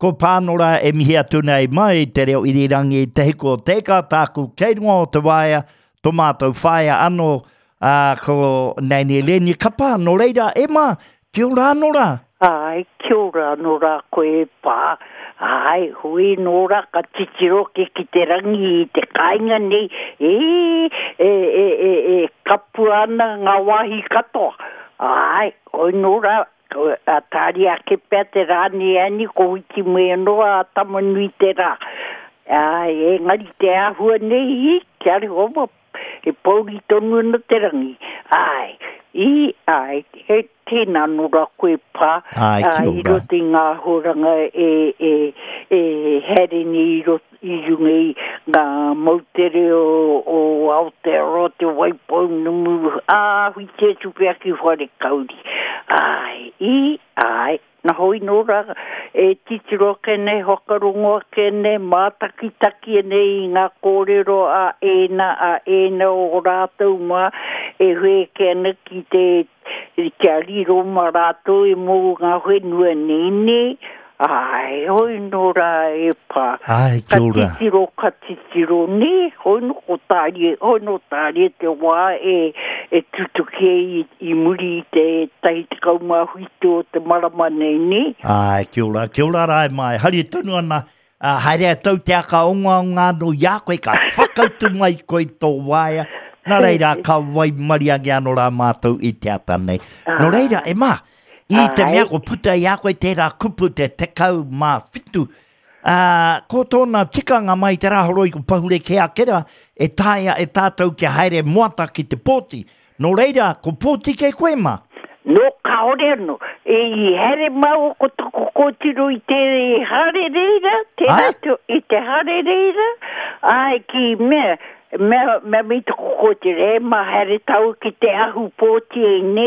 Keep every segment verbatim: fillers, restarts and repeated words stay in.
ko pānora e mihi atu nei mai te reo irirangi te hiko o teka tāku keironga o te waia, tō mātou whaia anō uh, ko nei ni leni kapa, no reira, e mā, kia ora anora? Ai, kia ora anora koe pā. Ai, hui nora ka titiro ke ki te rangi i te kainga nei. E, e, e, e, e kapu ana ngā wahi katoa. Ai, oi nora, a tāri a ke pēr te rāni ani, ko hiki mea noa a tamanui te rā. Ai, e ngari te ahua nei, kia re homa, e pauri tonu na te rangi. Ai, i, ai, he tēnā nora koe pā. Ai, kia ora. I roti ngā horanga e, e, e here ni i roti i rungi ngā mautere o, o Aotearoa te waipau numu. Ah, hui te tupea ki whare kauri. Ai, i, ai, na hoi nora e titiro kene, hokarongoa kene, mātakitaki ene i ngā kōrero a ena, a ena o rātou mā, e hue kene ki te kia riro ma rātou e mō ngā whenua nene. Ai, hoi nora e pā. Ai, kia ora. Ka titiro, ka titiro, ne, hoi no ko tārie, hoi no tārie te wā e, e tutuke i, i muri te tahi te kaumā huito o te marama nei, ne. Ai, kia ora, kia ora rai mai. Hari tonu ana, uh, haere tau te aka onga o ngā no ia koe ka whakautu mai koe tō waia. Nā reira, ka wai mariangi anō rā mātou i te ata nei. Nō reira, e mā, i te mea ko puta i a koe tērā kupu te tekau mā whitu. Uh, ko tōna tikanga mai te rahoroi ko pahure ke a kera, e tāia e tātou ke haere moata ki te pōti. Nō reira, ko pōti ke koe mā? No kaore ano, e i here mau ko toko kōtiro i te hare reira, te rato i te hare reira, ai ki mea, mea mea mi toko kōtiro, e ma here tau ki te ahu pōti e ne,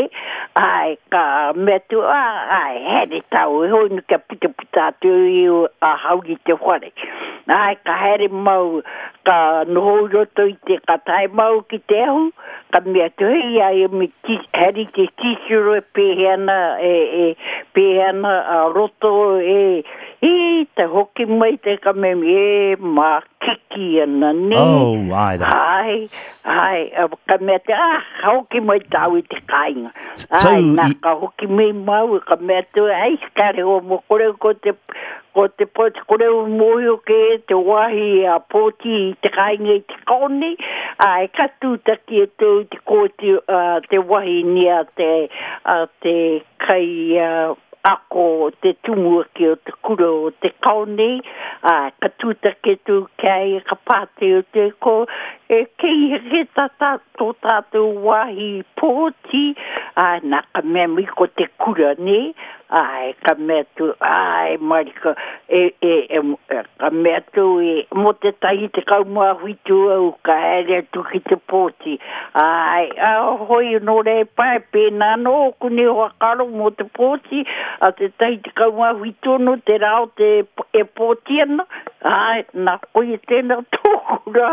ai ka mea tu, ai here tau, e hoi nuka puta puta atu i a hauri te whare. Ai ka here mau, ka noho roto i te katai mau ki te ahu, ka mea tu hei ai mi heri te tisiro e pehena, e, e pehena a roto e, e te hoki mai te ka memi e ma kiki ana ne. Oh, ai da. Ai, ai, ka mea te, ah, hoki mai tau i te kainga. Ai, So, nā i- ka hoki mai mau, ka mea tu, ai, kare o mo kore ko te, ko te poti, kore o moio ke te wahi a poti i te kainga i te kone, ai, ka tūtaki e tō i te kōti uh, te wahi ni a te, uh, te kai uh, ako te tumua ki o te kura o te kaone, ai, ka tūtaki e tō kei ka pāte o te ko, e kei he tata tō tātou wahi pōti, ai, nā ka mea mi ko te kura ne, ai, ka mea tu, ai, marika, e, e, e, ka mea tu, e, mo te tahi te kaumua huitu au, ka ere atu ki te pōti, ai, a hoi no re pai, pēnā no, kune hoa karo mo te pōti, a te tahi te kaumua huitu no, te rao te e pōti ana, ai, nā koe tēnā tōku rā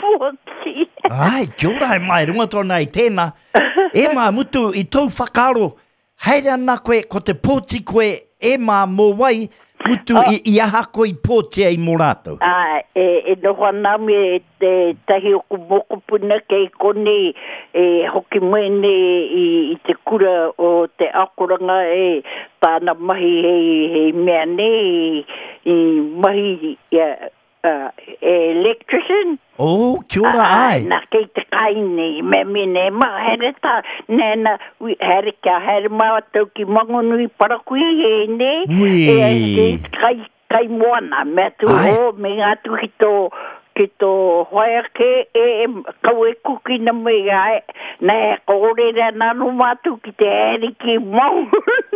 pōti. Ai, kia ora e mai, runga tōna i tēnā. E mā mutu i tau whakaro, haere ana koe, ko te pōti koe, e mā mō wai, mutu i, i aha koe i pōti ai mō rātou. Ah, e, e noho nami e te tahi o kumoko puna kei kone e hoki mwene i, i te kura o te akoranga e tāna mahi hei, hei mea ne i, i mahi uh, uh, electrician. Oh, kia ora ai. Nā kei te kaine, me mene, ma here tā, nēna, here kia here mawa tau ki mangonui parakui he ne, Ui. e e kai, kai moana, me tu Ai. ho, me ngā tu ki tō, ki tō hoia ke, e, e kau e kuki na me ai, nē, kore rea nanu mātu ki te here ki mau.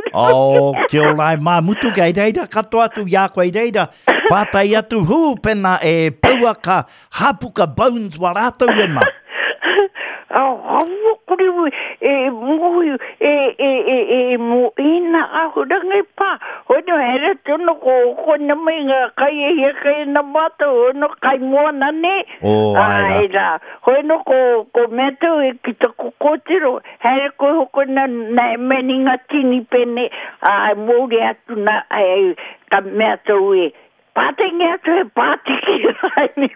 Oh, kia ora ai mā, mutu kei reira, kato atu ia koe reira, pātai atu hu, pena e pauaka, hapuka bones wa rātou e mā. Au, hawo ko muri e mo e e e mo ina a hodanga pa hono era tono ko ko na minga kai e kai na mato no kai mo na ne ai ra hono ko ko meto e kita ko kotiro era ko ko na na meninga tini pene a mo ri atu na ai ka meto e patinga te patiki ai ni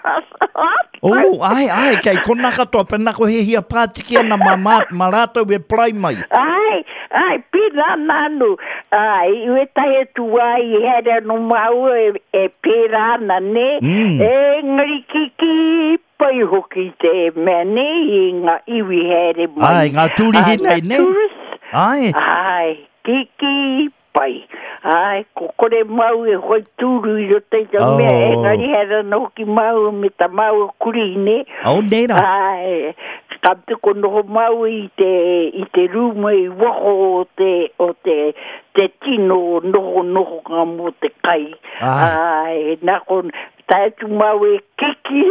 oh ai ai kai kona katoa pena ko he hia patiki na mama marato we plai mai ai ai pina nanu ai we tai tu ai era no mau e pera na ne e ngari kiki pai hoki te mene nga iwi here mai ai ngā turi hinei ne ai ai kiki pai ai kokore mau e hoi turu i rote ta mea e ngari hera no ki mau me ta mau kuri ne au neira ai kamte ko noho mau i te i te ruma i waho o te o te te tino noho noho ka mo te kai ai na kon tai tu mau e kiki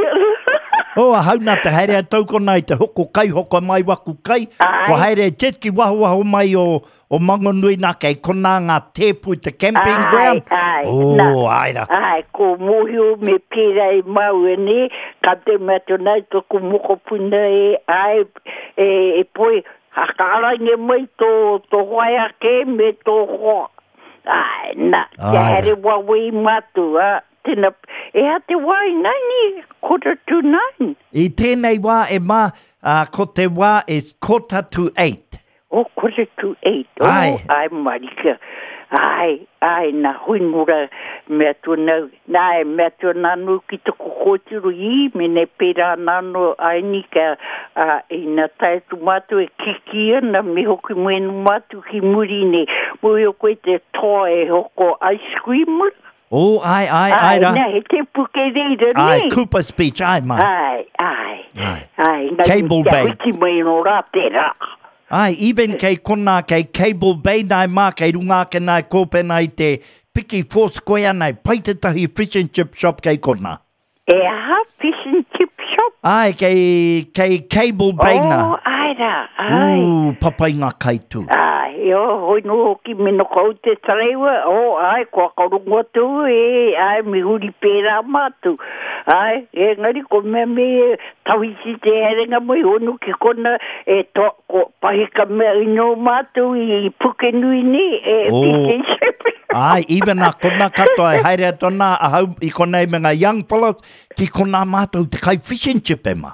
oh a hauna te haere tau ko nai te hoko kai hoko mai waku kai ko haere tetki waho waho mai o o mangonui nā kei kona ngā tēpu te camping ai, ground. Ai, oh, na, aira. Ai, ko mohio me pira i mau e ne, ka te mato nei to ko moko puna e ai, e, e poi, hakarange mai to, to hoia ke me to hoa. Ai, na, te here wawe i matu, a, tena, e ha te wai nani, quarter to nine. I tēnei wā e mā, uh, ko te wā e quarter to eight. Oh, quarter to eight. Oh, ai, ai marika. Ai, ai, na huinura mea tu nau. Nai, mea tu nanu ki te kokotiru i, me ne pera nano ai ni ka uh, i na tae tu matu e kikia na me hoki muenu matu ki muri ne. Mui o koe te toa e hoko ice cream. Oh, ai, ai, ai, ai, ai, he te puke reira ne. Ai, Cooper Speech, ai, ma. Ai, ai, ai. ai Cable Bay. Hiki mai no rā te rā. Ai, even kei kona, kei Cable Bay nai mā, kei runga ke nai kōpe nai te Piki Foursquare nai, pai te tahi fish and chip shop kei kona. E aha, fish and chip shop? Ai, kei, kei Cable Bay na. Oh, ai rā, ai. Ooh, papai ngā kaitu. Ai, o, hoi no hoki mino kou te tarewa, o, ai, kua karungo tu, e, ai, mi huri pērā mātu. Ai, e ngari ko mea me tawisi te herenga mai honu ki kona e to, ko pahika mea ino mātu i puke nui ni e oh. fish and chip. Ai, even a kona katoa e haere tona a hau i kona e menga young fellows ki kona mātou te kai fish and chip e ma.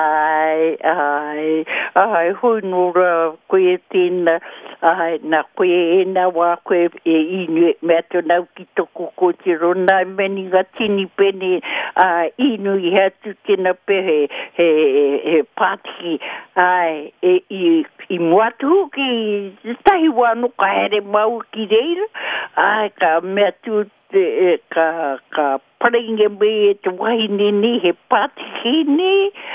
Ai, ai, ai, hoi nora koe tēnā, ai, nā koe e nā wā koe e inu e mea tōnau ki toko kōtiro nā meni ngā tini pene ai, inu i hatu tēnā pehe he, he pātiki, ai, e, i, i muatu ki tahi wāno ka here mau ki reira, ai, ka mea tū te, ka, ka paringe me e te wahine ni he pātiki ni,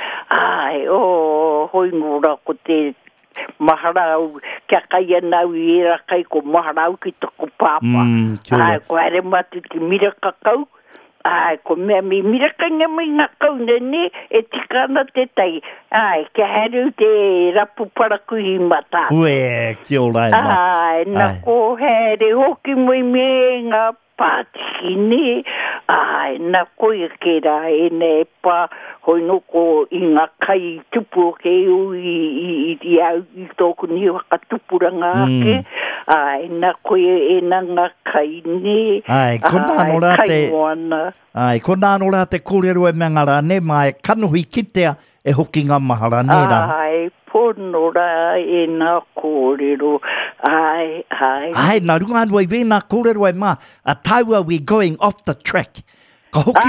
ai, o, oh, hoi ngora ko te maharau, kia kai anau i era kai ko maharau ki toko pāpā. Mm, ai, ko ere matu ki mira kakau, ai, ko mea mi mira kanga mai ngā kau nene, e tikana te tai, ai, kia heru te rapu paraku i mata. Ue, ki o rai ma. Ai, na ko here hoki mai me ngā pātiki ne, ai, na koe ke rā e ne pā, hoi no ko i ngā kai tupu o ke u i, i, i, i au i tōku ni waka tupuranga ake, mm. ai, na koe e na ngā kai ne, ai, kona ai, nora kai te, moana. Ai, kona nora te kōrero e mengara ne, mai kanuhi kitea e hoki ngā mahara ne rā. Ai, ponora e nā kōrero, ai, ai. Ai, nā runga anua i wēnā kōrero e mā, a taua we going off the track. Ka hoki,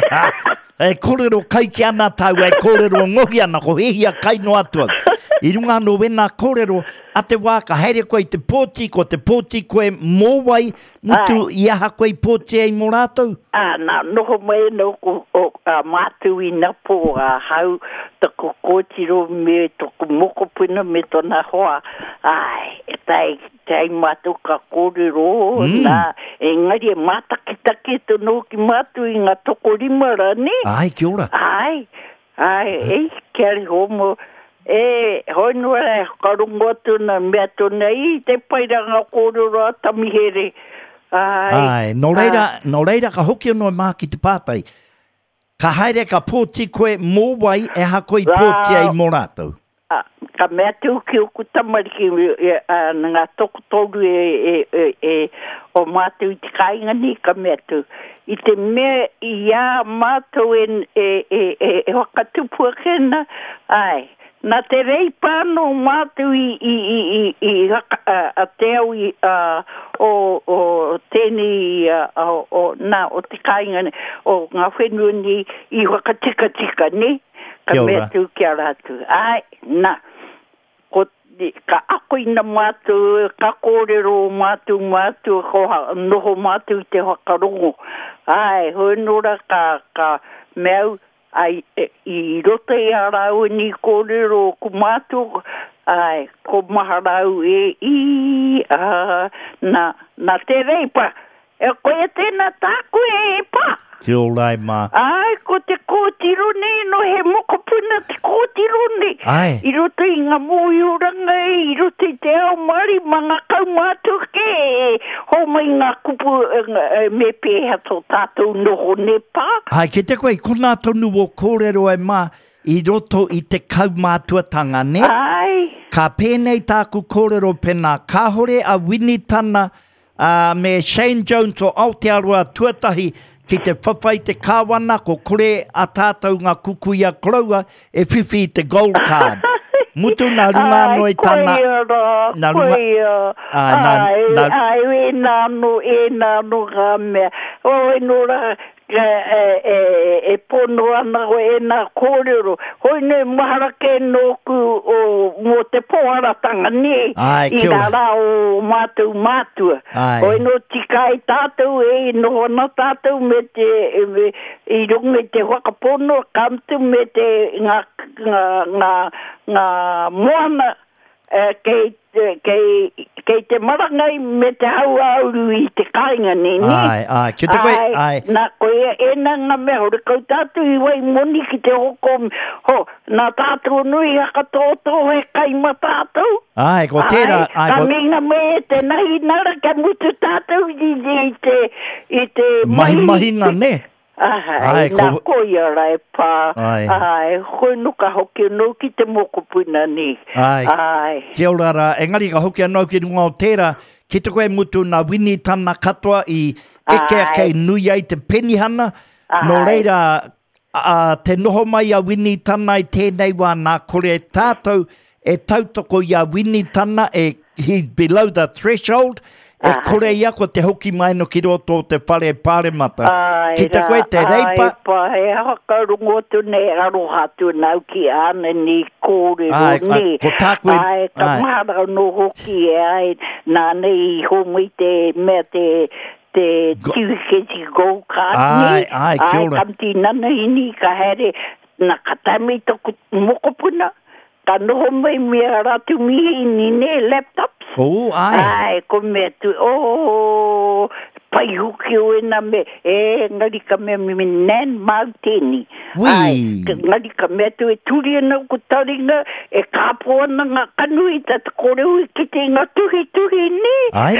e kōrero kai ki ana taua, e kōrero ngohi ana, ko hehia kai no atua. I runga anua wēnā kōrero, a te wā ka haere koe te pōti, ko te pōti koe mōwai, mutu i aha koe pōti ei mō rātou? Ah, nā, noho mai no ko o uh, mātu i napo a uh, hau toko kōtiro me toko moko puna me tona hoa. Ai, e tai, tai mātu ka kōrero, mm. nā, e ngari e mātakitake tono ki mātu i ngā toko rimara, ne? Ai, kia ora. Ai, ai, e, kia ri homo, E, hoi nua e karungo tuna mea tuna i te pairanga kōrero a tamihere. Ai, Ai, no reira, no reira ka hoki anō mā ki te pātai. Ka haere ka pōti koe mō wai e ha koe pōti ai mō rātou. A, ka mea tū ki o ku tamariki e, a, ngā toko tōru e, e, e, e o mātou i te kāinga ni ka mea tū. I te mea i a mātou e, e, e, e, e wakatupua kena, ai, nā te rei pāno mātou i, i, i, i, i haka, a, a te au i, a, o, o tēnei, a, o, o, nā, o te kāinga, o ngā whenua ni i wakatika tika, ne? Ka mea tū kia rātu. Ai, nā, ko te, ka ako ina mātou, ka kōrero mātou mātou, ko ha, noho mātou te whakarongo. Ai, hoi nora ka, ka meau, ai, e, i rote i arau ni kōrero ku mātou, ai, ko maharau e i, a, na, na te reipa, e koe tēnā tāku e pa. Kia rai mā. Ai, ko te kōtiro ne, no he mokopuna te kōtiro ne. Ai. I roto i ngā mōioranga e, i roto i te ao mari, mga kau mātou ke, ho mai ngā kupu me pēha tō tātou noho ne pā. Ai, ke te koe, ko nā tonu o kōrero ai mā, i roto i te kaumātuatanga, ne? Ai. Ka pēnei tāku kōrero pena, ka hore a Winitana, uh, me Shane Jones o Aotearoa tuatahi, ki te whawhai te kāwana, ko kore a tātou ngā kukuia kroua, e whiwhi te gold card. Mutu nā runga noi tāna. Nā runga. Ai, ai, e nāno, e nāno ngā mea. O, e nora, e, e, e pono ana o e nā kōrero. Hoi ne mahara ke nōku o mō te pōharatanga ne. Ai, kia ora. I nā rā o mātou mātua. Ai. Hoi no tika i tātou e noho na tātou me te, me, i runga te whakapono, kamtu me te ngā, ngā, ngā, ngā moana, uh, kei, kei, kei te marangai me te hau auru i te kāinga ne, ne? Ai, ai, ki te koe, ai. Nā koe e nanga mea, hore kau tātou i wai moni ki te hoko, ho, nā tātou nui haka tōtō he kai ma tātou. Ai, ko tērā, ai, ka ko... minga me te nahi nara ka mutu tātou i, i te, i te mahi. Mahi-mahinga, ne? Ai, ai, nā ko... koia rai pā. Ai. Ai, hoi nuka hoki anō ki te mokopuna ni. Ai. Ai. Kia ora rā, engari ka hoki anō ki runga o tērā, ki te koe mutu nā Winitana katoa i eke ake nui ai te penihana. Ai. No reira, a, te noho mai a Winitana i tēnei wā nā kore tātou e tautoko i a Winitana e he's below the threshold. E kore ia ko te hoki mai no ki roto te whare pāremata. Ki te koe te reipa. Ai, pa, he haka rungotu ne aroha tu nau ki ana ni kōrero ai, ne. Ai, ko tākui. Ai, ka mara no hoki e ai, nā nei homi te mea te te tiwiketi go card ni. Ai, ai, kia ora. Ai, kamti nana hini ka here na katami toku mokopuna. Ka noho mai mea ratu mihi ni ne laptops. Oh, ai. Ai, ko mea tu, oh, pai huki o ena me, e, ngari ka mea me nan mauteni. Ui. Ai, ngari ka mea tu e turi ana ku taringa, e kāpo ana ngā kanui, tata koreu i ki te ngā tuhi tuhi ni. Ai,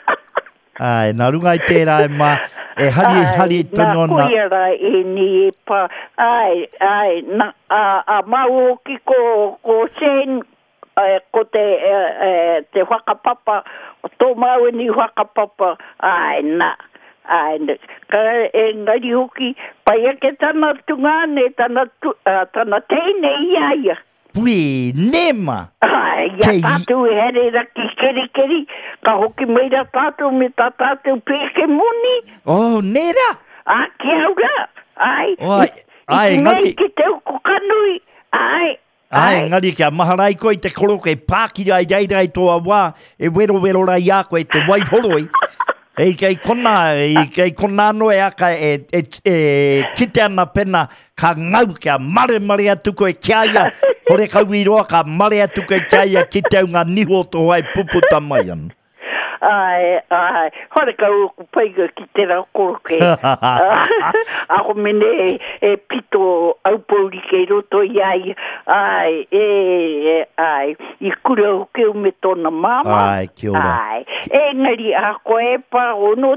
ai, nā runga i tērā e mā, e hari, ai, hari tonu ona. Nā koiara e ni e pa, ai, ai, nā, a, a mau ki ko, ko Shane, Uh, ko te, uh, uh, te whakapapa, tō mau ni whakapapa, ai, nā, ai, nā, ka e ngari hoki, pai ake tana tungane, tana, tu, uh, tana teine iaia. Pui, nema! Ai, ia tātou e here raki keri keri, ka hoki meira tātou me tā tātou pēke muni. Oh, nera! A, ki aura, ai, ai, ai, ngari. I ki teo kukanui, ai, Ai, ngari kia maharai koe te koroke pākira i reirai toa wā, e wero wero rai a koe te waihoroi. E kei kona, e kei kona noe aka e, e, e kite ana pena ka ngau kia mare mare atu koe kia ia. Hore kau i roa ka mare atu koe kia ia ki te unga niho to hai puputa mai anu. Ai, ai, hore ka u kupaiga ki te rau koroke. Ako mene e pito au pauri ke roto iai. Ai, e, e, ai, i kura o ke ume tona mama. Ai, kia ora. Ai, e ngari a koe pa o no,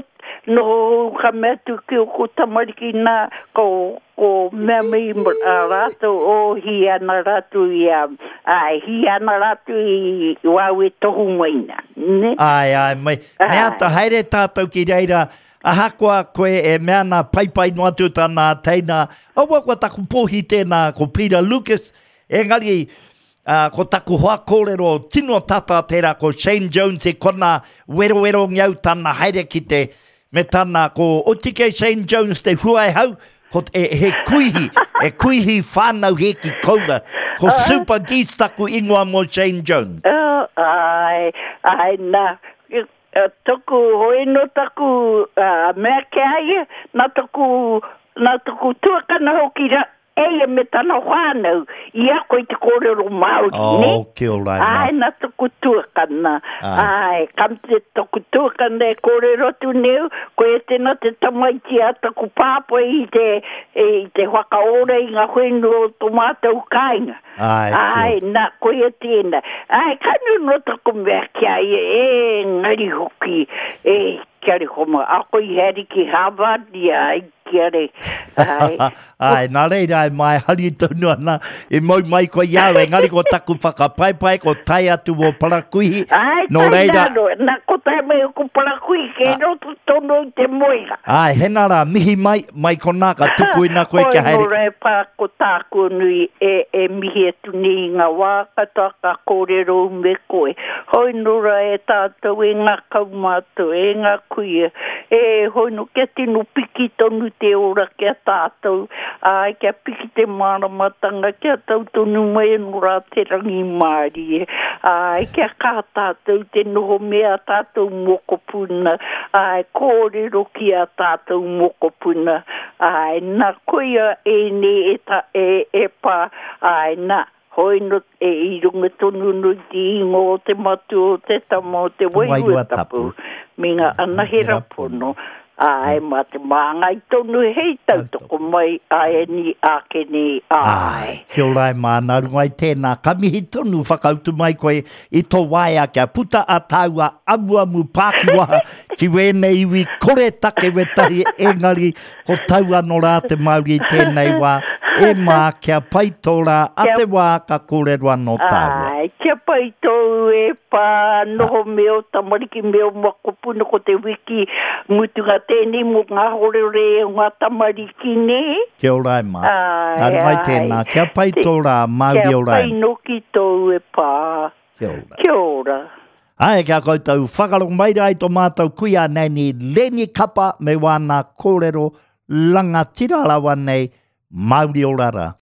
no ka mea tu ke o ko tamariki na ko ko mea mei a rato o hi ana ratu i a ai hi ana ratu i wawe tohu maina ne ai ai mai mea ta haere tātou ki reira a hakoa koe e mea na paipai no atu tāna teina au wako taku pohi tēnā ko Peter Lucas e ngari uh, ko taku hoa kōrero tino tata tērā ko Shane Jones e kona wero wero ngiau tāna haere ki te me tāna ko otike Shane Jones te huai hau ko e, he kuihi, e kuihi whānau he ki koura, ko uh, super geese taku ingoa mo Shane Jones. Uh, ai, ai, na, uh, toku hoi no taku uh, mea ke ai, na toku, na toku tuakana hoki ra, e me tana whānau, i a koe te kōrero Māori, oh, ne? Oh, kia ora. Ai, na toku tuakana. Ai, kam te toku tuakana e kōrero tu neu, koe tēnā te tamaiti a taku pāpua i te, i te whakaora i ngā whenua o tomatau kāinga. Ai, ai na koe tēnā. Ai, kanu no taku mea kia e, e ngari hoki, e kia re homa. Ako i heri ki Harvard, ai, kia re. Ai, ai nā reira e mai hari tonu ana, e mau mai ko iau, e ngari ko taku whakapaipai, ko tai atu o Parakuihi. Ai, no tai reira, naro, na ko tai mai o ko Parakuihi, ke roto tono i te moira. Ai, he nara, mihi mai, mai ko nā ka tuku ina koe kia haere. Hoi no rei pā ko tāku nui e, e mihi atu ni ngā wā, katoa ka kōrero me koe. Hoi no rei e tātou e ngā kaumātou, e ngā kuia. E hoi no kia tino piki tonu te ora kia tātou. Ai, kia piki te māramatanga, kia tau tonu mai no rā te rangi Māori. Ai, kia kā tātou te noho mea tātou mokopuna. Ai, kōrero kia tātou mokopuna. Ai, nā koia e ne e ta e e pa. Ai, nā. Hoi no e i runga tonu no ti ingo o te matu o te tamo o te wairua tapu. Minga anahera pono. Ai, ma te māngai tonu hei tau toko mai ai ni ake ni ai. Kia ora e mana rungai tēnā kamihi tonu whakautu mai koe i tō waia kia puta a taua amuamu Pākiwaha ki wēne iwi kore take wetahi engari ko taua no rā te Māori tēnei wā e mā kia pai tōra a te wā ka kōrerua no taua. Ai, kia pai tō e pā noho meo tamariki meo makopuna ko te wiki mutunga tēnei mo ngā horere ngā tamariki ne. Kia ora e mā. Nā rungai tēnā, kia pai tōra Māori ora e. Kia pai noki tō e pā. Kia ora. Kia ora. Ai, kia koutou whakarong maira i tō mātou kuia nei ni Leni Kapa me wāna kōrero langa tirarawa nei Māori o rara.